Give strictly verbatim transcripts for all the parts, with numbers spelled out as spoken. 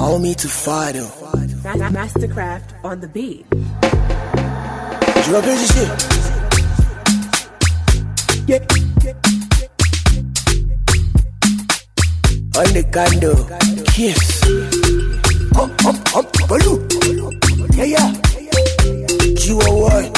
Allow me to follow. Mastercraft on the beat. Tu vas baiser ici. Yeah. On the candle. Kiss. Hop, hop, hop, baloo. Yeah, yeah. You are what?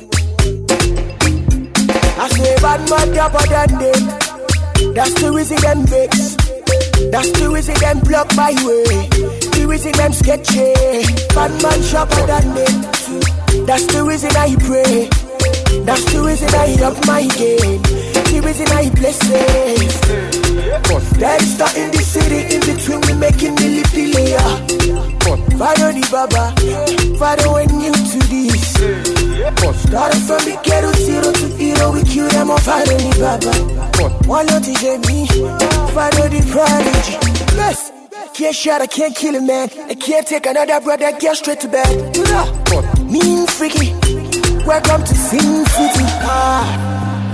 I say bad man tougher than them. That's the reason them vex. That's the reason them block my way. The reason them sketchy. Bad man sharper than them. That's the reason I pray. That's the reason I up my game. The reason I bless it. There is not in the city, in between we making milli billion. Father the Baba, Father when new to this. Started from the ghetto, zero to hero, we kill them all. Father the Baba, one not to get me. Father the prodigy. Yes, can't shot, I can't kill a man. I can't take another brother, get straight to bed. You know, mean freaky. Welcome to Sin City. Ah.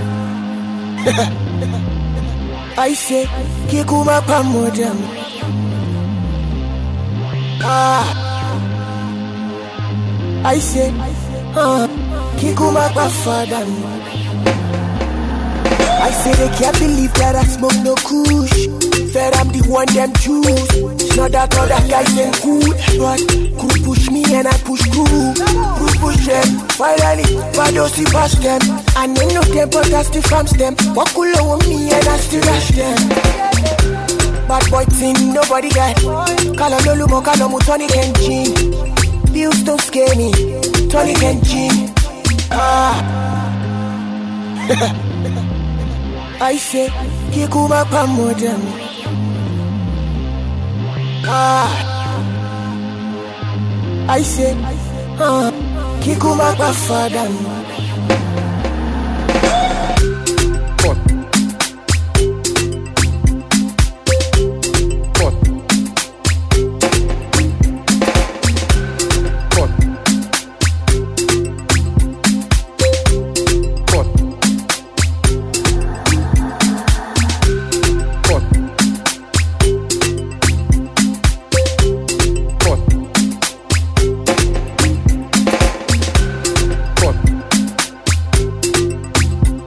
I say, Kikuma Pamodam. Ah. I say, ah, Kikuma Pafadam. I say they can't believe that I smoke no kush. That I'm the one them choose. It's not that other guys ain't good, but crew push me and I push crew. Crew push them, finally, Badosi pass them. And then no them but I still fams them. Walk all over me and I still rush them. Bad boy thing, nobody got. Kala lolu mo kala mu Tony Kenji. Bills don't scare me, Tony Kenji. Ah. I say, Kikuma Pamodam. Ah. I say, ah, Kikuma Pafadam.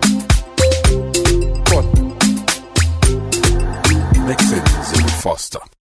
Mixing Zulu Foster.